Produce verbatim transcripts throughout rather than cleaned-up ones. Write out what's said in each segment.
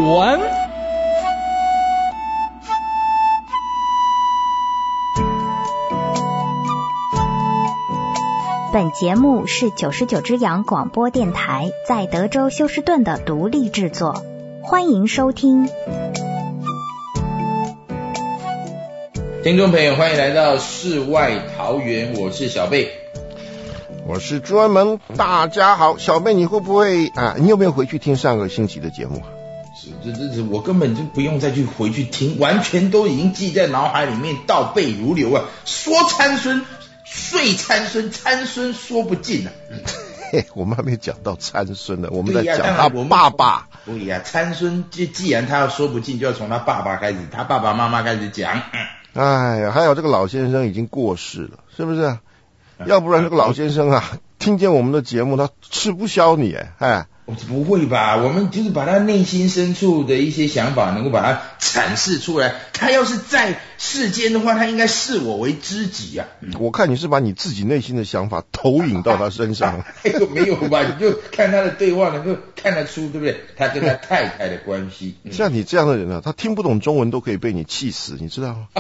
文。 本节目是九十九只羊广播电台在德州休斯顿的独立制作，欢迎收听。 听众朋友，欢迎来到世外桃源，我是小贝， 我是专门。大家好，小贝，你会不会啊？你有没有回去听上个星期的节目啊？ 是，这这这，我根本就不用再去回去听，完全都已经记在脑海里面，倒背如流啊！说参孙，睡参孙，参孙说不尽啊！ 嘿，我们还没讲到参孙呢，我们在讲他爸爸。 对呀、啊，参孙既既然他要说不尽，就要从他爸爸开始，他爸爸妈妈开始讲。 哎呀，还有这个老先生已经过世了，是不是？要不然这个老先生啊，听见我们的节目，他吃不消你哎，哎， 不会吧？我们就是把他内心深处的一些想法，能够把它阐释出来。他要是在世间的话，他应该视我为知己啊。 我看你是把你自己内心的想法投影到他身上。 哎呦，没有吧？你就看他的对话，能够看得出，对不对？他跟他太太的关系。嗯、 像你这样的人啊，他听不懂中文都可以被你气死，你知道吗？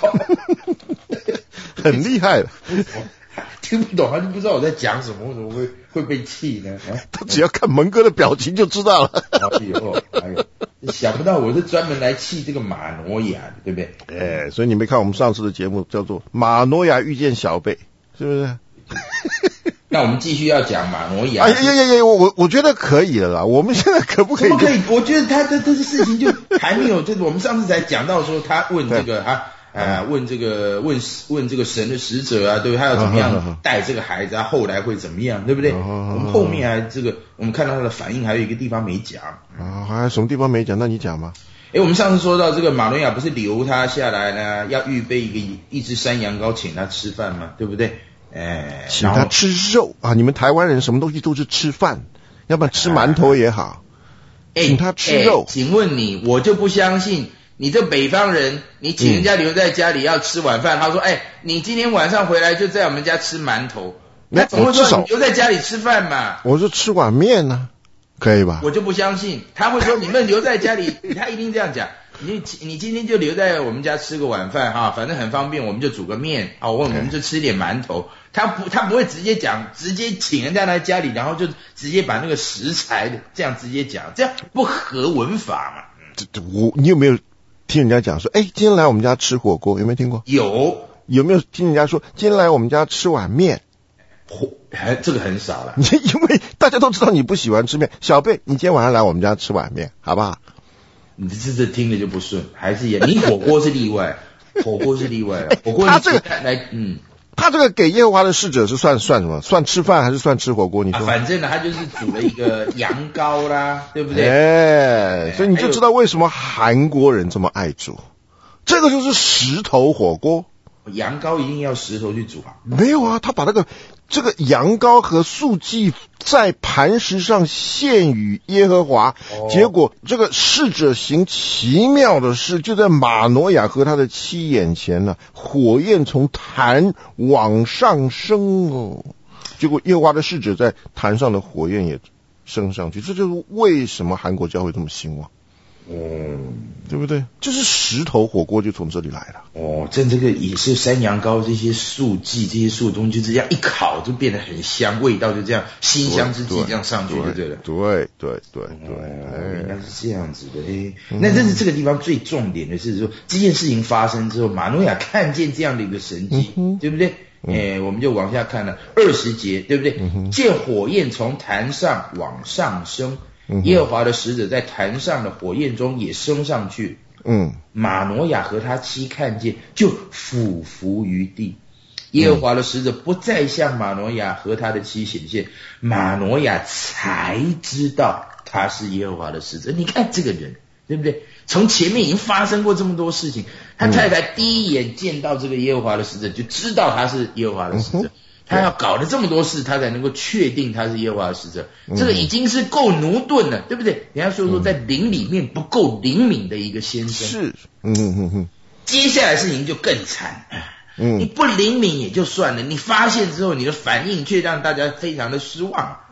很厉害的。 听不懂，他就不知道我在讲什么，为什么会会被气呢？啊、 他只要看蒙哥的表情就知道了。 哎呦，哎呦，想不到我是专门来气这个马诺亚的，对不对？ 哎，所以你没看我们上次的节目叫做《马诺亚遇见小贝》，是不是？ 那我们继续要讲马诺亚。 哎呀呀呀！我我我觉得可以了啦。我们现在可不可以？ 不可以？我觉得他的这个事情就还没有，这个我们上次才讲到说，他问这个啊。啊，问这个问问这个神的使者啊，对不对？他要怎么样带这个孩子啊？后来会怎么样，对不对？我们后面还这个，我们看到他的反应，还有一个地方没讲啊，还有什么地方没讲？那你讲吗？ 诶，我们上次说到这个马诺亚不是留他下来呢，要预备一个一只山羊羔请他吃饭嘛，对不对？诶， 请他吃肉啊！你们台湾人什么东西都是吃饭，要不然吃馒头也好，请他吃肉。 请问你，我就不相信。你这北方人，你请人家留在家里要吃晚饭，嗯、他说：“哎，你今天晚上回来就在我们家吃馒头。”那怎么会说你留在家里吃饭嘛？ 我说吃碗面呢、啊，可以吧？ 我就不相信，他会说你们留在家里，他一定这样讲。你你今天就留在我们家吃个晚饭哈，反正很方便，我们就煮个面啊，我们就吃点馒头。他不他不会直接讲，直接请人家来家里，然后就直接把那个食材这样直接讲，这样不合文法嘛？ 这这我你有没有？听人家讲说，哎，今天来我们家吃火锅，有没有听过？ 有。 有没有听人家说，今天来我们家吃碗面？ 还这个很少了。 因为大家都知道你不喜欢吃面。小贝，你今天晚上来我们家吃碗面，好不好？ 你这这听着就不顺，还是也你火锅是例外，火锅是例外了。火锅他这个来，嗯。 他这个给耶和华的使者是算算什么？算吃饭还是算吃火锅？你说、 啊？反正呢，他就是煮了一个羊羔啦，对不对？ 哎，所以你就知道为什么韩国人这么爱煮。这个就是石头火锅。 羊羔一定要石头去煮啊？ 没有啊，他把那个这个羊羔和素祭在磐石上献与耶和华、哦、结果这个使者行奇妙的事，就在马诺亚和他的妻眼前呢、啊，火焰从坛往上升哦，结果耶和华的使者在坛上的火焰也升上去，这就是为什么韩国教会这么兴旺。嗯，对不对？就是石头火锅就从这里来了。 哦，这这个也是山羊羔这些素祭这些素东西，就这样一烤就变得很香，味道就这样馨香之际这样上去就对了。 对对对对， 哦，原来是这样子的。哎，那这是这个地方最重点的是说，这件事情发生之后，马诺亚看见这样的一个神迹，嗯、对不对？哎，我们就往下看了二十节，对不对？嗯、见火焰从坛上往上升。耶和华的使者在坛上的火焰中也升上去。嗯，马诺亚和他妻看见，就俯伏于地。耶和华的使者不再向马诺亚和他的妻显现，马诺亚才知道他是耶和华的使者。你看这个人，对不对？从前面已经发生过这么多事情，他太太第一眼见到这个耶和华的使者，就知道他是耶和华的使者。他要搞了这么多事，他才能够确定他是耶和华的使者。这个已经是够驽钝了，对不对？人家说说在灵里面不够灵敏的一个先生。 是，嗯嗯嗯。 接下来事情就更惨。嗯，你不灵敏也就算了，你发现之后，你的反应却让大家非常的失望。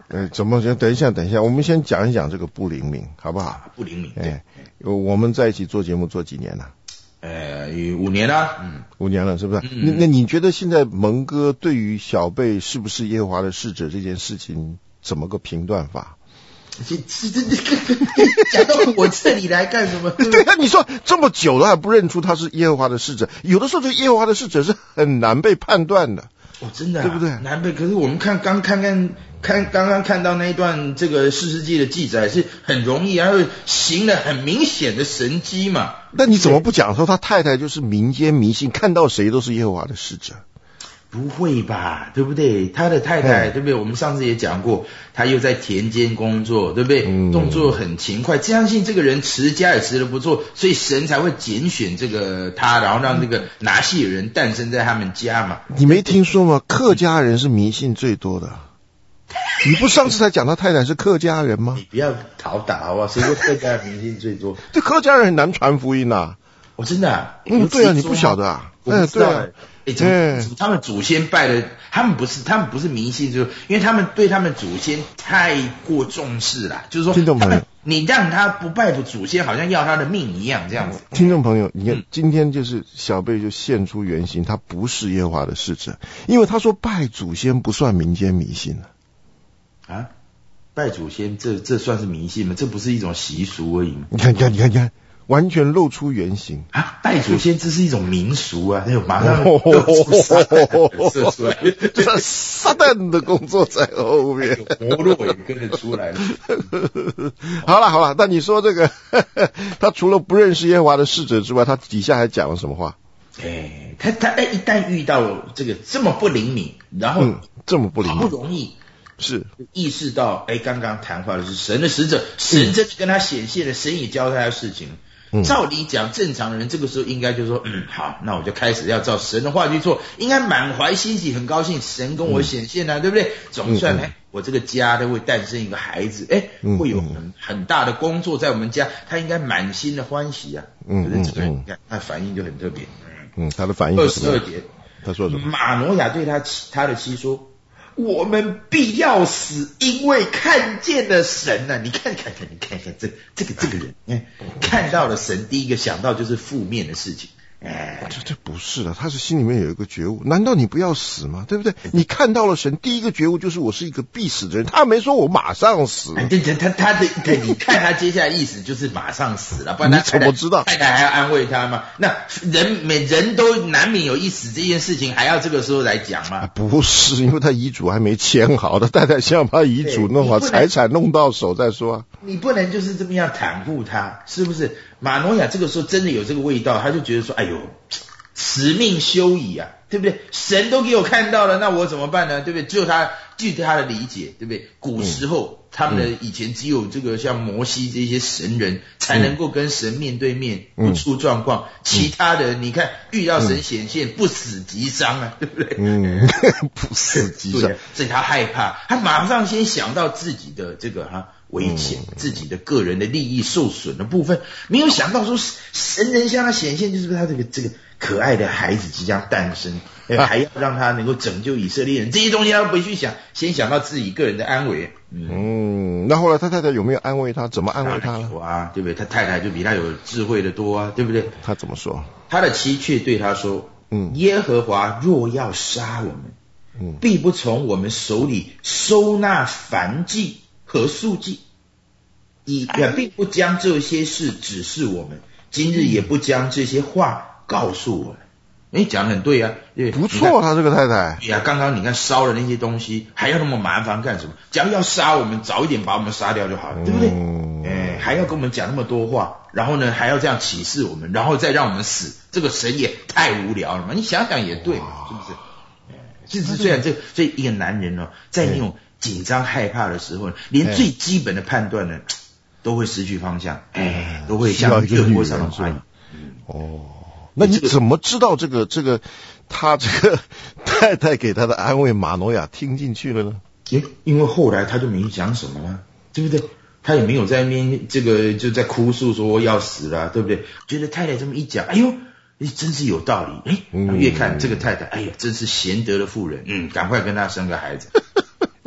呃，怎么等一下，等一下，我们先讲一讲这个不灵敏，好不好？ 啊、不灵敏，对、 哎，我们在一起做节目做几年了？ 呃，五年了，嗯， 五年了，是不是？ 嗯、 那那你觉得现在蒙哥对于小贝是不是耶和华的使者这件事情，怎么个评断法？ 这这这这讲到我这里来干什么？ 对啊，你说这么久了还不认出他是耶和华的使者，有的时候这个耶和华的使者是很难被判断的。 哦，真的、啊， 对不对？ 南北，可是我们看刚看看看刚刚看到那一段这个士师记的记载是很容易，然后行了很明显的神迹嘛。 那你怎么不讲说他太太就是民间迷信，看到谁都是耶和华的使者？ 不会吧，对不对？他的太太、嗯、对不对？我们上次也讲过，他又在田间工作，对不对？嗯、动作很勤快，相信这个人持家也持得不错，所以神才会拣选这个他，然后让这个拿细尔人诞生在他们家嘛。 你没听说吗？客家人是迷信最多的。你不上次才讲他太太是客家人吗？ 你不要讨打好不好？谁说客家人迷信最多？ 这客家人很难传福音呐、啊。 我、哦、真的、啊， 嗯，对啊，你不晓得啊？ 嗯， 对啊。 哎，怎么他们祖先拜的？他们不是，他们不是迷信，就是因为他们对他们祖先太过重视了，就是说， 听众朋友， 你让他不拜祖先，好像要他的命一样，这样子。 听众朋友，你看、嗯、今天就是小贝就现出原形，他不是耶和华的使者，因为他说拜祖先不算民间迷信了。 啊，拜祖先这这算是迷信吗？这不是一种习俗而已吗？ 你看，你看，你看，你看。完全露出原形啊！拜祖先这是一种民俗啊，那就马上露出撒旦射出来， 这撒旦的工作在后面， 魔洛也跟着出来了。 好了好了，那你说这个，他除了不认识耶和华的使者之外，他底下还讲了什么话？ 哎，他他一旦遇到这个这么不灵敏，然后、嗯、 这么不灵敏， 不容易。 是意识到，哎，刚刚谈话的是神的使者，神真的跟他显现了，神也教他的事情。嗯、照理讲，正常的人这个时候应该就说，嗯，好，那我就开始要照神的话去做，应该满怀欣喜，很高兴，神跟我显现了、啊嗯，对不对？总算，哎、嗯，我这个家都会诞生一个孩子，哎，会有很很大的工作在我们家，他应该满心的欢喜啊。嗯可是这个人，你看他反应就很特别。 嗯，他的反应二十二节， 他说什么？ 马挪亚对他他的妻说。我们必要死，因为看见了神啊！你看看看，你看看这这个这个人，哎，看到了神，第一个想到就是负面的事情。哎， 这这不是的，他是心里面有一个觉悟。难道你不要死吗？对不对？你看到了神，第一个觉悟就是我是一个必死的人。他没说我马上死。 对对，他他的对，你看他接下来意思就是马上死了，不然他你怎么知道？ 太太还要安慰他吗？那人每人都难免有一死这件事情，还要这个时候来讲吗？ 啊、不是，因为他遗嘱还没签好，他太太先要把遗嘱弄好，财产弄到手再说啊。 你不能就是这么样袒护他，是不是？马挪亚这个时候真的有这个味道，他就觉得说，哎呦，此命休矣啊，对不对？神都给我看到了，那我怎么办呢？对不对？只有他据他的理解，对不对？古时候、嗯、他们的以前只有这个像摩西这些神人才能够跟神面对面、嗯、不出状况、嗯，其他的你看遇到神显现、嗯、不死即伤啊，对不对？ 嗯，不死即伤， 所以他害怕，他马上先想到自己的这个哈。危险，自己的个人的利益受损的部分，没有想到说神能向他显现，就是他这个这个可爱的孩子即将诞生，还要让他能够拯救以色列人，这些东西他不会去想，先想到自己个人的安危。嗯， 嗯那后来他太太有没有安慰他？怎么安慰他呢？ 啊，对不对？他太太就比他有智慧的多啊，对不对？ 他怎么说？ 他的妻却对他说：“嗯，耶和华若要杀我们，嗯，必不从我们手里收纳燔祭和素祭，也并不将这些事指示我们，今日也不将这些话告诉我们。”哎，讲得很对啊，对， 不错，他这个太太。 对啊，刚刚你看烧了那些东西，还要那么麻烦干什么？假如要杀我们，早一点把我们杀掉就好了，对不对？嗯，哎，还要跟我们讲那么多话，然后呢，还要这样启示我们，然后再让我们死，这个神也太无聊了嘛！你想想也对嘛，是不是？其实虽然这这一个男人哦，在那种紧张害怕的时候，连最基本的判断呢，都会失去方向，哎，都会像热锅上的蚂蚁。 哦。那你怎么知道这个这个他这个太太给他的安慰马挪亚听进去了呢？ 诶，因为后来他就没讲什么了，对不对？他也没有在那边这个就在哭诉说要死了，对不对？觉得太太这么一讲，哎呦，真是有道理。诶，越看这个太太，哎呀，真是贤德的妇人，嗯，赶快跟他生个孩子。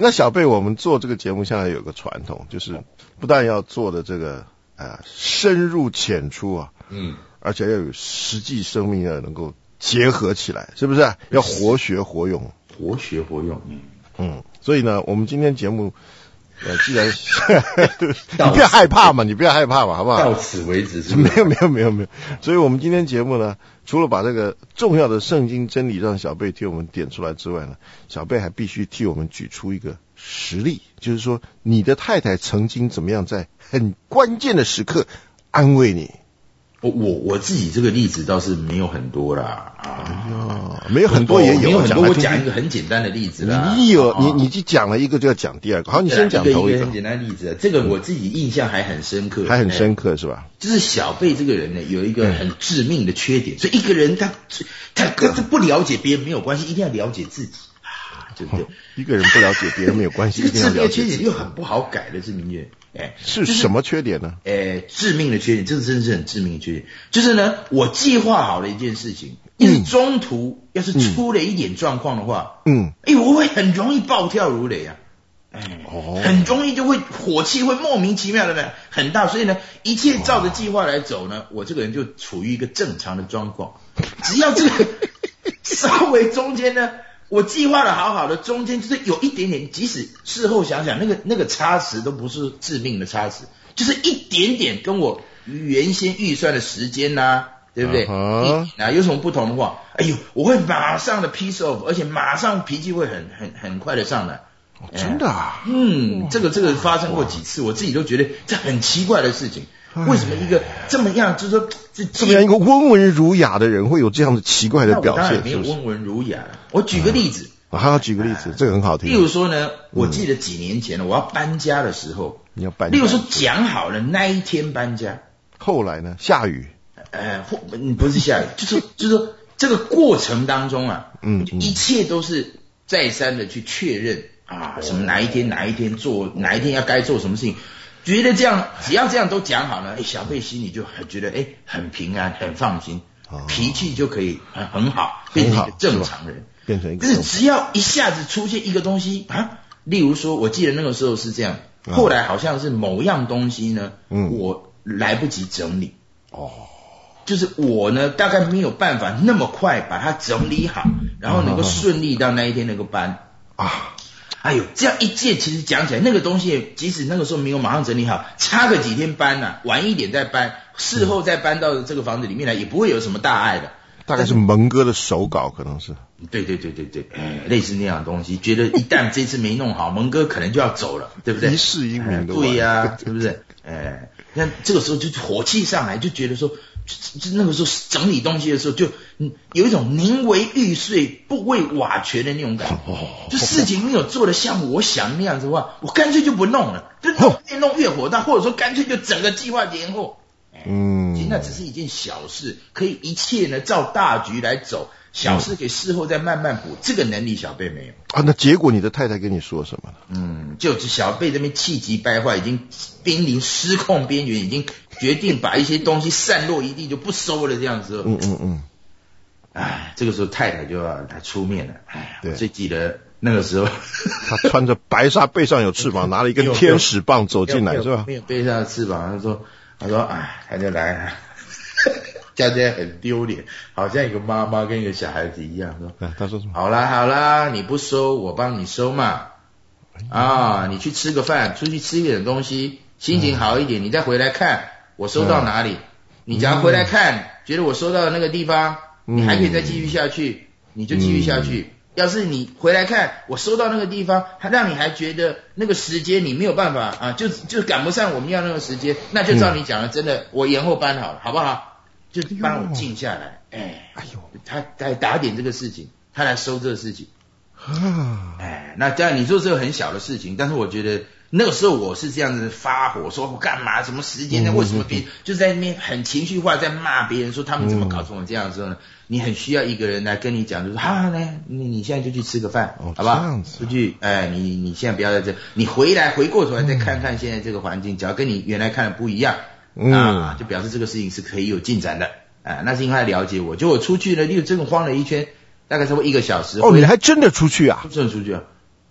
那小贝，我们做这个节目现在有个传统，就是不但要做的这个呃深入浅出啊，嗯，而且要有实际生命要能够结合起来，是不是？要活学活用， 活学活用，嗯嗯。所以呢，我们今天节目。呃，既然你不要害怕嘛，你不要害怕嘛，好不好？ 到此为止是没有没有没有没有。所以我们今天节目呢，除了把这个重要的圣经真理让小贝替我们点出来之外呢，小贝还必须替我们举出一个实例，就是说你的太太曾经怎么样在很关键的时刻安慰你。 我我我自己这个例子倒是没有很多啦，啊， 哎呀，没有很多也有， 没有很多。我讲一个很简单的例子啦。 你有你你就讲了一个就要讲第二个，好，你先讲头一个。一个很简单的例子，这个我自己印象还很深刻， 还很深刻是吧？ 就是小贝这个人呢，有一个很致命的缺点，所以一个人他他他不了解别人没有关系，一定要了解自己。对不对？ 一个人不了解别人没有关系，一定要了解自己。 这个缺点又很不好改的，致命缺点。哎， 是什么缺点呢？ 哎，致命的缺点，这真的是很致命的缺点。就是呢，我计划好了一件事情，要是中途要是出了一点状况的话，嗯，哎，我会很容易暴跳如雷啊，哎，哦，很容易就会火气会莫名其妙的很大，所以呢，一切照着计划来走呢，我这个人就处于一个正常的状况。只要这个稍微中间呢。我计划的好好的，中间就是有一点点，即使事后想想，那个那个差池都不是致命的差池，就是一点点跟我原先预算的时间呐、啊，对不对？啊、uh-huh. 有什么不同的话，哎呦，我会马上的 piece off， 而且马上脾气会很很很快的上来。 哦、真的啊？ 嗯，这个这个发生过几次，我自己都觉得这很奇怪的事情。为什么一个这么样，就是说这这么样一个温文儒雅的人会有这样的奇怪的表现？ 那我当然没有温文儒雅。我举个例子， 啊，还要举个例子，这个很好听。 例如说呢，我记得几年前呢，我要搬家的时候， 你要搬家， 例如说讲好了那一天搬家， 后来呢，下雨， 呃，或不是下雨，就是就是说这个过程当中啊，嗯，一切都是再三的去确认啊，什么哪一天哪一天做哪一天要该做什么事情。觉得这样，只要这样都讲好了，哎，小贝心里就很觉得，哎，很平安，很放心，哦、脾气就可以很很好，变成一个正常人， 变成一个。 但是只要一下子出现一个东西啊，例如说，我记得那个时候是这样，哦、后来好像是某样东西呢，嗯，我来不及整理，哦，就是我呢大概没有办法那么快把它整理好，然后能够顺利到那一天那个班啊。哎呦，这样一件其实讲起来，那个东西即使那个时候没有马上整理好，差个几天搬啊，晚一点再搬，事后再搬到这个房子里面来，也不会有什么大碍的。 大概是蒙哥的手稿，可能是。 对对对对对，哎，类似那样的东西，觉得一旦这次没弄好，蒙哥可能就要走了，对不对？ 一世英名的。 对呀、啊，对不对？哎，那这个时候就火气上来，就觉得说，就就那个时候整理东西的时候，就有一种宁为玉碎不为瓦全的那种感觉。哦、就事情没有做得像我想那样子的话，我干脆就不弄了，就弄越弄越火大，或者说干脆就整个计划延后。嗯，其实那只是一件小事，可以一切呢照大局来走，小事可以事后再慢慢补，这个能力小贝没有啊。那结果你的太太跟你说什么呢？ 嗯，就是小贝这边气急败坏，已经濒临失控边缘，已经决定把一些东西散落一地就不收了这样子。嗯嗯嗯。哎，这个时候太太就要来出面了。哎，我最记得那个时候， 她穿着白纱，背上有翅膀，拿了一根天使棒走进来，是吧？ 没有背上翅膀，他说。他说：“哎，他就来了，家家很丢脸，好像一个妈妈跟一个小孩子一样。说， 他说什么？ 好啦好啦，你不收，我帮你收嘛。啊，你去吃个饭，出去吃一点东西，心情好一点，你再回来看我收到哪里。你只要回来看，觉得我收到的那个地方，你还可以再继续下去，你就继续下去。”要是你回来看，我收到那个地方，他让你还觉得那个时间你没有办法啊，就就赶不上我们要那个时间，那就照你讲的，真的，我延后搬好了，好不好？就帮我静下来，哎，哎呦，他来打点这个事情，他来收这个事情，啊，哎，那当然你说这个很小的事情，但是我觉得那个时候我是这样子发火，说我干嘛？什么时间呢？为什么别就在那边很情绪化，在骂别人，说他们怎么搞成我这样的时候呢？你很需要一个人来跟你讲，就是啊，来，你你现在就去吃个饭，哦、好不好？出去，哎，你你现在不要在这，你回来回过头来再看看现在这个环境，只要跟你原来看的不一样，嗯、啊，就表示这个事情是可以有进展的，啊，那是因为他了解我。就我出去了，就真的晃了一圈，大概差不多一个小时。 哦，你还真的出去啊？ 真的出去啊。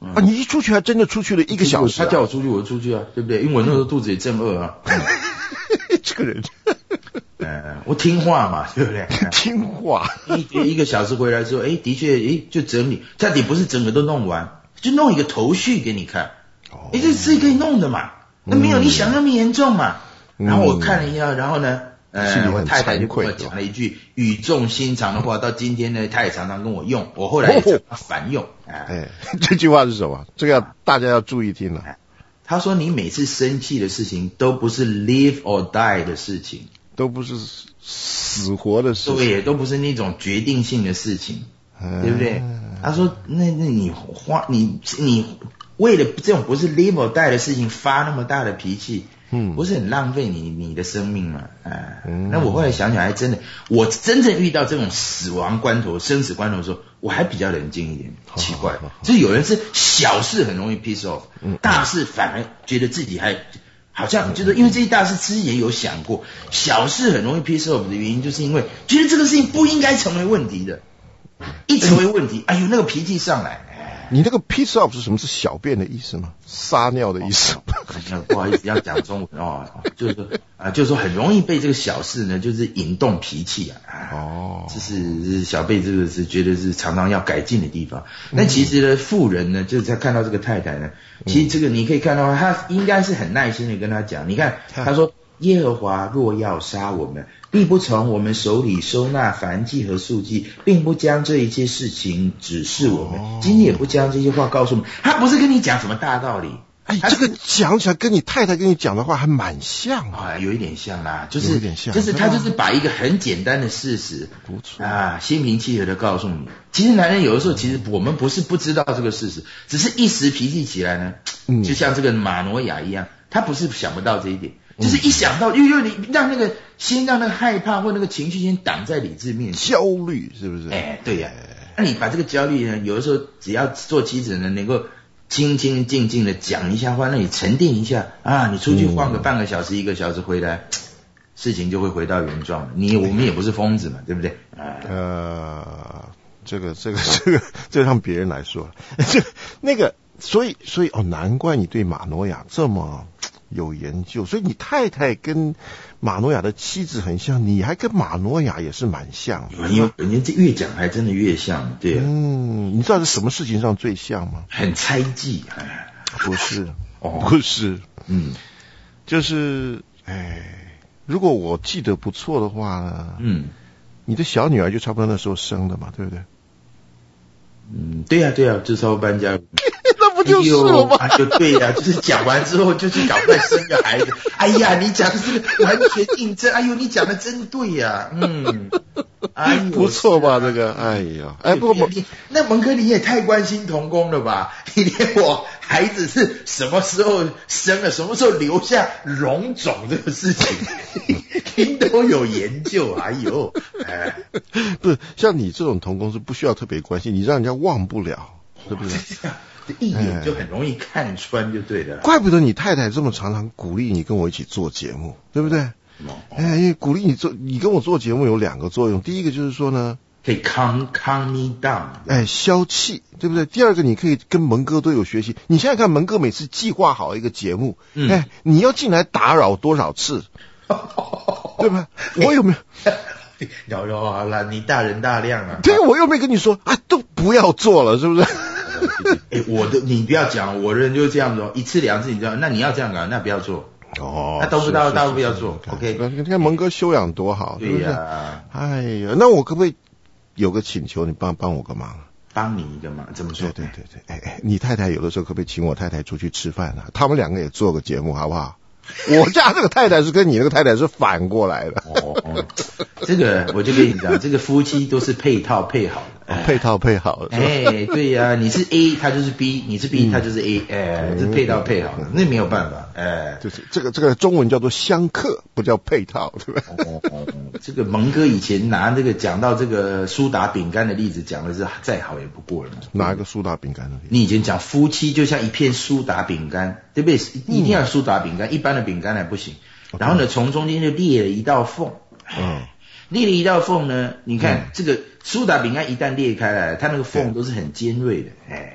啊，你一出去还真的出去了一个小时、啊。 他叫我出去，我就出去啊，对不对？因为我那时候肚子也正饿啊。 这个人， 呃，我听话嘛，对不对？ 听话。 一一个小时回来之后，哎，的确，哎，就整理，但也不是整个都弄完，就弄一个头绪给你看。哎，这是可以弄的嘛？那没有你想那么严重嘛？嗯、然后我看了一下，然后呢，呃，我太太就跟我讲了一句语重心长的话，到今天呢，她也常常跟我用，我后来也常常反用。哎、 哎，这句话是什么？这个要大家要注意听了。 哎他说：“你每次生气的事情都不是 live or die 的事情， 都不是死活的事情， 对，都不是那种决定性的事情，嗯、对不对？”他说：“那那你花你你为了这种不是 live or die 的事情发那么大的脾气，嗯，不是很浪费你你的生命吗？啊、嗯，那我后来想想，还真的，我真正遇到这种死亡关头、生死关头的时候。”我还比较冷静一点，奇怪，就是有人是小事很容易 piss off， 大事反而觉得自己还好像就是因为这些大事之前有想过，小事很容易 piss off 的原因，就是因为觉得这个事情不应该成为问题的，一成为问题，哎呦那个脾气上来。 你那个 piss off 是什么？是小便的意思吗？撒尿的意思？ 哦、不好意思，要讲中文哦，就是说啊，就是说很容易被这个小事呢，就是引动脾气啊。哦，这是小贝这个是觉得是常常要改进的地方。但其实呢，妇人呢，就是在看到这个太太呢，其实这个你可以看到，他应该是很耐心的跟他讲。你看，他说：“耶和华若要杀我们，必不从我们手里收纳燔祭和素祭，并不将这一切事情指示我们，哦、今天也不将这些话告诉我们。”他不是跟你讲什么大道理。 哎，这个讲起来跟你太太跟你讲的话还蛮像啊，有一点像啦，就是有点像， 就是他就是把一个很简单的事实， 不错啊，心平气和的告诉你。其实男人有的时候，其实我们不是不知道这个事实，只是一时脾气起来呢，嗯、就像这个马诺亚一样，他不是想不到这一点，就是一想到，又又你让那个先让那个害怕或那个情绪先挡在理智面前， 焦虑是不是？ 哎，对呀、啊，那你把这个焦虑呢，有的时候只要做妻子呢，能够。清清静静的讲一下话，那你沉淀一下啊，你出去晃个半个小时、嗯、一个小时回来，事情就会回到原状了。你我们也不是疯子嘛，对不对？啊、 呃，这个这个这个这让别人来说了，这那个，所以所以哦，难怪你对马诺亚这么有研究，所以你太太跟马诺亚的妻子很像，你还跟马诺亚也是蛮像的。 因为人家这越讲还真的越像，对、啊。 嗯，你知道是什么事情上最像吗？ 很猜忌，哎， 不是， 哦， 不是， 嗯， 就是哎，如果我记得不错的话呢， 嗯， 你的小女儿就差不多那时候生的嘛，对不对？ 嗯，对呀、啊，对呀、啊，就差不多搬家。 那不就是了吗？ 哎、就对呀、啊，就是讲完之后就去赶快生个孩子。哎呀，你讲的这个完全印证。哎呦，你讲的真对呀、啊，嗯，哎呦， 不错吧？这个，哎呀，哎，不不， 那蒙哥你也太关心童工了吧？你连我孩子是什么时候生了，什么时候留下荣种这个事情，你都有研究。哎呦，哎， 不是像你这种童工是不需要特别关心，你让人家忘不了。对不对？ 一眼就很容易看穿，就对的。 怪不得你太太这么常常鼓励你跟我一起做节目，对不对？哦、哎，因为鼓励你做，你跟我做节目有两个作用。第一个就是说呢， 可以 calm calm me down， 哎，消气，对不对？第二个，你可以跟蒙哥都有学习。你想想看，蒙哥每次计划好一个节目，嗯、哎，你要进来打扰多少次，对吧？我有没有？ 有有好了，你大人大量啊！ 对，我又没跟你说啊，都不要做了，是不是？ 哎，我的你不要讲，我的人就是这样子，一次两次你知道，那你要这样搞，那不要做哦， 那都不到，大都不要做。OK， 你看蒙哥修养多好， 对呀。 哎呀，那我可不可以有个请求，你帮帮我个忙？ 帮你一个忙，怎么说？ 对对对对，哎哎，你太太有的时候可不可以请我太太出去吃饭啊？他们两个也做个节目，好不好？我家这个太太是跟你那个太太是反过来的。 哦哦，这个我就跟你讲，这个夫妻都是配套配好的， 哦、配套配好的。 哎，对呀、啊，你是 A， 他就是 B， 你是 B，、嗯、他就是 A， 哎，这配套配好的，那没有办法，哎， 就是这个这个中文叫做相克，不叫配套，对吧？ 哦哦哦，这个蒙哥以前拿这个讲到这个苏打饼干的例子，讲的是再好也不过了。 哪一个苏打饼干的例子？ 你以前讲夫妻就像一片苏打饼干，对不对？一定要苏打饼干，一般的饼干还不行。然后呢，从中间就裂了一道缝。嗯。裂了一道缝呢，你看、嗯、这个苏打饼干一旦裂开来，它那个缝都是很尖锐的，哎，嗯，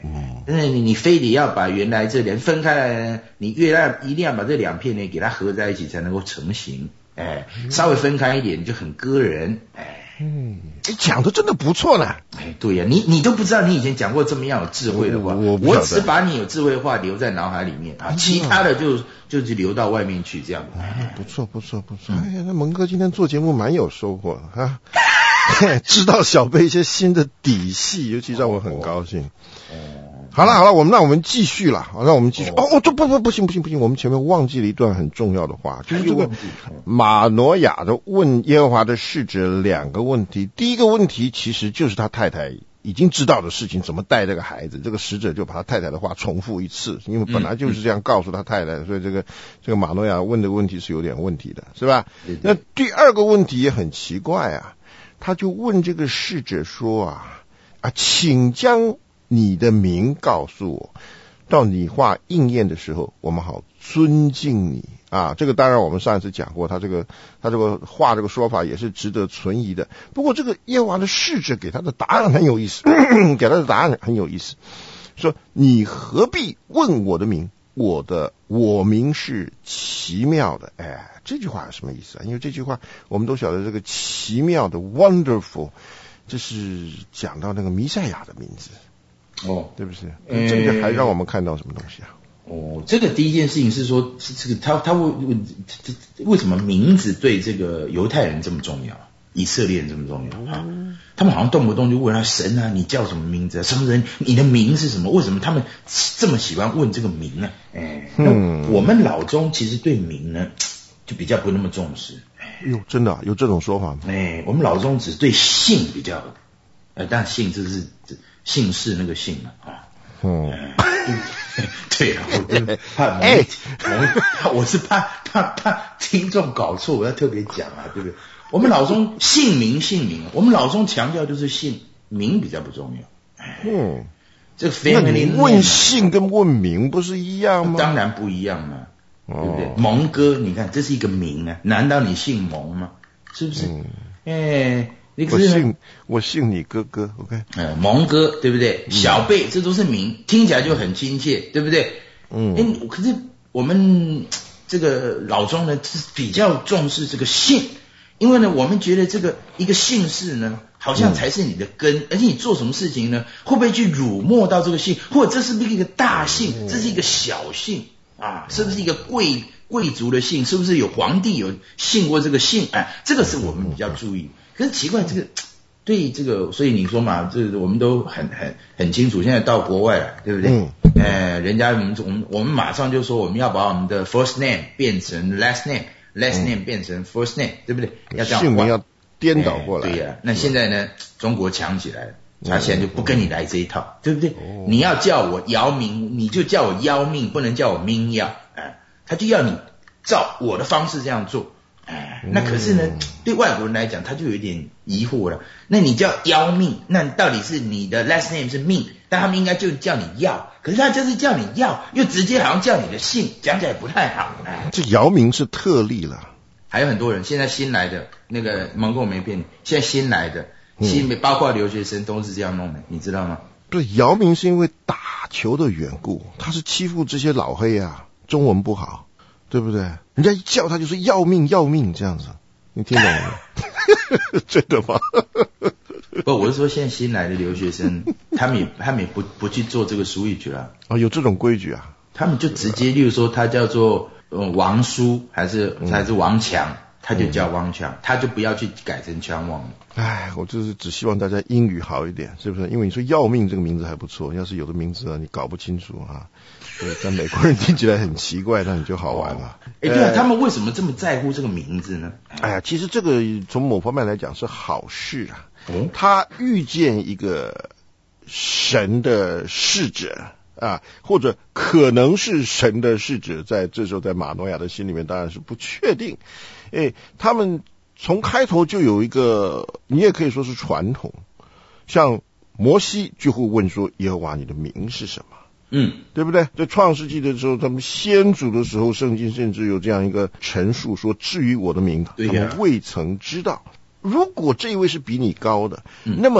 但是你你非得要把原来这两分开来，你越来一定要把这两片呢给它合在一起才能够成型。哎，稍微分开一点就很割人。哎， 嗯，你讲的真的不错呢。 哎，对呀、啊，你你都不知道你以前讲过这么样有智慧的话， 我, 我, 我只把你有智慧的话留在脑海里面啊，其他的就就是流到外面去这样。 哎，不错不错不错。哎呀，那蒙哥今天做节目蛮有收获的啊。知道小贝一些新的底细，尤其让我很高兴。哦，好了好了，我们那我们继续了，好，那我们继续。哦哦，这不不不行不行不行，我们前面忘记了一段很重要的话，就是这个马挪亚的问耶和华的使者两个问题。第一个问题其实就是他太太已经知道的事情，怎么带这个孩子。这个使者就把他太太的话重复一次，因为本来就是这样告诉他太太，所以这个这个马挪亚问的问题是有点问题的，是吧？那第二个问题也很奇怪啊。他就问这个使者说啊啊，请将你的名告诉我，到你话应验的时候，我们好尊敬你啊。这个当然我们上一次讲过，他这个他这个话这个说法也是值得存疑的。不过这个耶和华的使者给他的答案很有意思，给他的答案很有意思，说你何必问我的名？我的我名是奇妙的。哎，这句话有什么意思啊？因为这句话我们都晓得，这个奇妙的 wonderful 这是讲到那个弥赛亚的名字哦，对不是？嗯、这个还让我们看到什么东西啊？ 哦，这个第一件事情是说，是这个他他为为什么名字对这个犹太人这么重要，以色列人这么重要啊？他们好像动不动就问他神啊，你叫什么名字啊？什么人？你的名是什么？为什么他们这么喜欢问这个名呢？哎，那我们老中其实对名呢就比较不那么重视。 哟，真的、啊、有这种说法吗？ 哎，我们老中只对姓比较，呃，但姓这是姓氏那个姓啊。嗯，对啊，我就怕哎，我是怕怕怕听众搞错，我要特别讲啊，对不对？我们老中姓名姓名，我们老中强调就是姓名比较不重要。嗯，这个 family 那问姓跟问名不是一样吗？ 当然不一样嘛，哦、对不对？蒙哥，你看这是一个名啊，难道你姓蒙吗？是不是？嗯，哎，你我姓我姓你哥哥 ，OK？ 嗯，蒙哥对不对？小贝，这都是名，听起来就很亲切，对不对？嗯，哎，可是我们这个老中呢是比较重视这个姓。因为呢，我们觉得这个一个姓氏呢，好像才是你的根，嗯、而且你做什么事情呢，会不会去辱没到这个姓，或者这是不是一个大姓，这是一个小姓啊，是不是一个贵贵族的姓，是不是有皇帝有姓过这个姓？哎，这个是我们比较注意。可是奇怪，这个对这个，所以你说嘛，这我们都很很很清楚。现在到国外了，对不对？嗯。呃，人家我们我们我们马上就说我们要把我们的 first name 变成 last name。last name 变成 first name，、嗯、对不对？要这样姓名要颠倒过来。 哎、对呀、啊，那现在呢，中国强起来了，他现在就不跟你来这一套，嗯、对不对？哦、你要叫我姚明，你就叫我姚命，不能叫我明耀。哎，他就要你照我的方式这样做。哎，那可是呢，嗯、对外国人来讲，他就有一点疑惑了。那你叫姚命，那到底是你的 last name 是命，但他们应该就叫你耀。可是他就是叫你要，又直接好像叫你的姓，讲起来不太好。哎， 这姚明是特例了， 还有很多人现在新来的那个蒙哥没骗你，现在新来的新、嗯、包括留学生都是这样弄的，你知道吗？ 对，姚明是因为打球的缘故，他是欺负这些老黑啊，中文不好，对不对？人家一叫他就是要命要命这样子，你听懂了吗？真的吗？ 不，我是说现在新来的留学生，他们也他们也不不去做这个俗语句了。 哦，有这种规矩啊？ 他们就直接，例如说他叫做、呃、王叔还是、嗯、还是王强，他就叫王强、嗯，他就不要去改成强王了。 哎，我就是只希望大家英语好一点，是不是？因为你说要命这个名字还不错，要是有的名字啊你搞不清楚啊，对，在美国人听起来很奇怪，那你就好玩了。 哎、哦，对啊、呃，他们为什么这么在乎这个名字呢？ 哎呀，其实这个从某方面来讲是好事啊。嗯、他遇见一个神的使者啊，或者可能是神的使者，在这时候在马挪亚的心里面当然是不确定。哎，他们从开头就有一个，你也可以说是传统，像摩西就会问说耶和华你的名是什么？嗯，对不对？在创世纪的时候，他们先祖的时候，圣经甚至有这样一个陈述说，至于我的名，他们未曾知道。如果这一位是比你高的，嗯、那么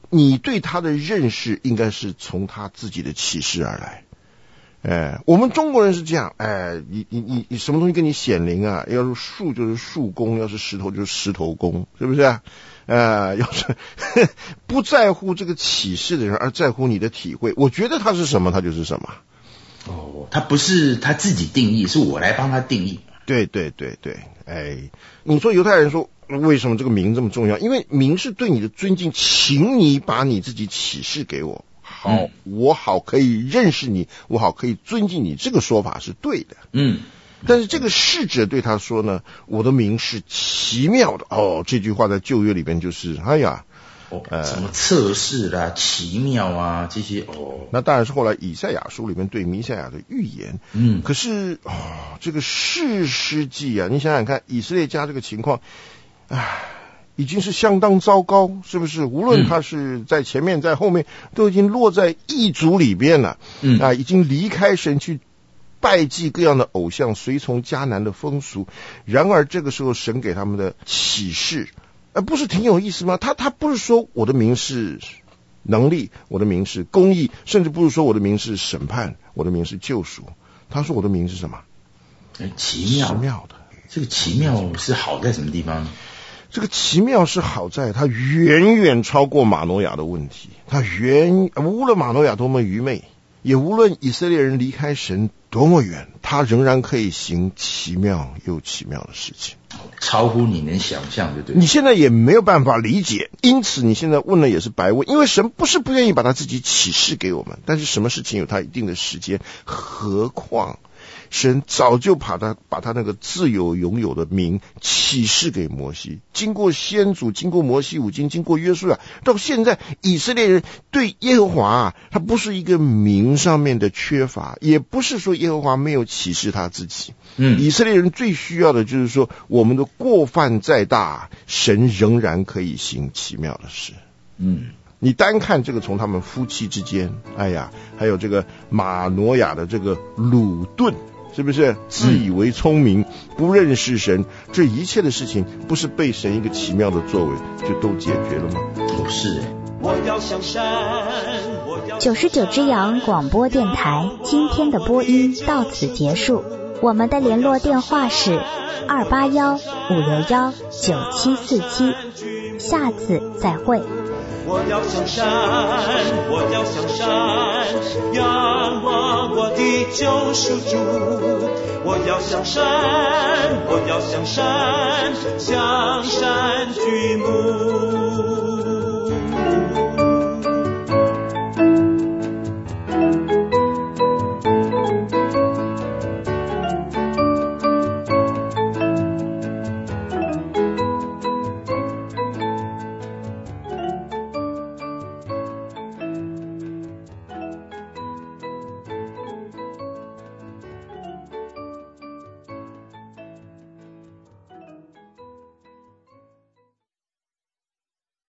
你对他的认识应该是从他自己的启示而来。哎，我们中国人是这样，哎，你你你你什么东西跟你显灵啊？要是树就是树公，要是石头就是石头公，是不是啊？呃，要是不在乎这个启示的人，而在乎你的体会，我觉得他是什么，他就是什么。 哦，他不是他自己定义，是我来帮他定义。对对对对，哎，你说犹太人说为什么这个名这么重要？因为名是对你的尊敬，请你把你自己启示给我。好、嗯，我好可以认识你，我好可以尊敬你，这个说法是对的。 嗯， 但是这个侍者对他说呢，我的名是奇妙的。哦，这句话在旧约里边就是，哎呀， 哦，呃、什么测试啦、奇妙啊这些哦， 那当然是后来以赛亚书里面对弥赛亚的预言。 嗯， 可是哦，这个士师记啊，你想想看，以色列家这个情况，唉。已经是相当糟糕，是不是？无论他是在前面在后面，都已经落在异族里边了。 嗯啊，已经离开神去拜祭各样的偶像，随从迦南的风俗。然而这个时候，神给他们的启示，呃，不是挺有意思吗？他他不是说我的名是能力，我的名是公义，甚至不是说我的名是审判，我的名是救赎。他说我的名是什么？ 奇妙， 奇妙的。 这个奇妙是好在什么地方？ 这个奇妙是好在它远远超过马诺亚的问题，它远无论马诺亚多么愚昧，也无论以色列人离开神多么远，他仍然可以行奇妙又奇妙的事情， 超乎你能想象的。对， 你现在也没有办法理解，因此你现在问了也是白问，因为神不是不愿意把他自己启示给我们，但是什么事情有他一定的时间，何况神早就把他把他那个自有拥有的名启示给摩西，经过先祖，经过摩西五经，经过约书亚，到现在以色列人对耶和华啊，他不是一个名上面的缺乏，也不是说耶和华没有启示他自己。 嗯， 以色列人最需要的就是说，我们的过犯再大，神仍然可以行奇妙的事。 嗯。 你单看这个从他们夫妻之间，哎呀，还有这个马诺亚的这个鲁顿，是不是自以为聪明、嗯、不认识神，这一切的事情不是被神一个奇妙的作为就都解决了吗？ 不是。 九十九只羊广播电台今天的播音到此结束，我们的联络电话是二八幺五六幺九七四七，下次再会。 我要向山，我要向山，仰望我的救赎主。我要向山，我要向山，向山举目。